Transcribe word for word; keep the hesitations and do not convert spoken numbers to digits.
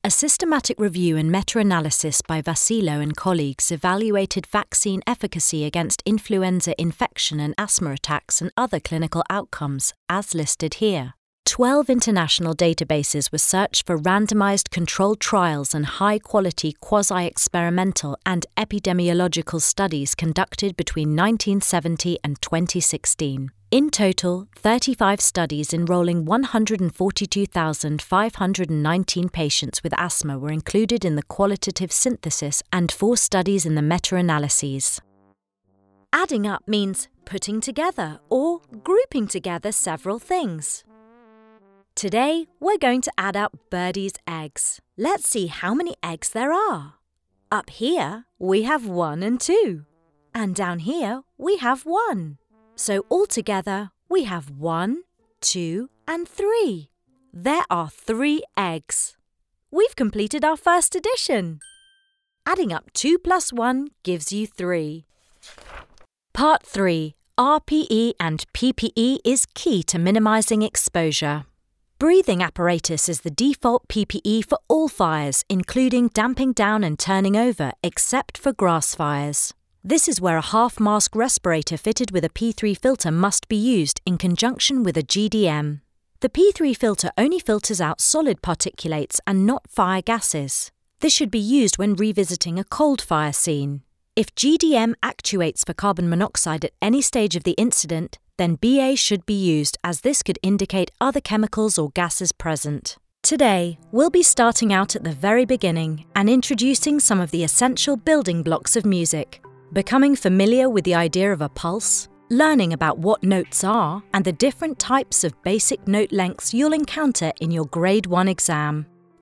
A systematic review and meta-analysis by Vassilo and colleagues evaluated vaccine efficacy against influenza infection and asthma attacks and other clinical outcomes, as listed here. Twelve international databases were searched for randomized controlled trials and high-quality quasi-experimental and epidemiological studies conducted between nineteen seventy and twenty sixteen. In total, thirty-five studies enrolling one hundred forty-two thousand five hundred nineteen patients with asthma were included in the qualitative synthesis and four studies in the meta-analyses. Adding up means putting together or grouping together several things. Today, we're going to add up Birdie's eggs. Let's see how many eggs there are. Up here, we have one and two. And down here, we have one. So altogether, we have one, two, and three. There are three eggs. We've completed our first addition. Adding up two plus one gives you three. Part three. R P E and P P E is key to minimizing exposure. Breathing apparatus is the default P P E for all fires, including damping down and turning over, except for grass fires. This is where a half-mask respirator fitted with a P three filter must be used in conjunction with a G D M. The P three filter only filters out solid particulates and not fire gases. This should be used when revisiting a cold fire scene. If G D M actuates for carbon monoxide at any stage of the incident, then B A should be used, as this could indicate other chemicals or gases present. Today, we'll be starting out at the very beginning and introducing some of the essential building blocks of music, becoming familiar with the idea of a pulse, learning about what notes are and the different types of basic note lengths you'll encounter in your Grade one exam.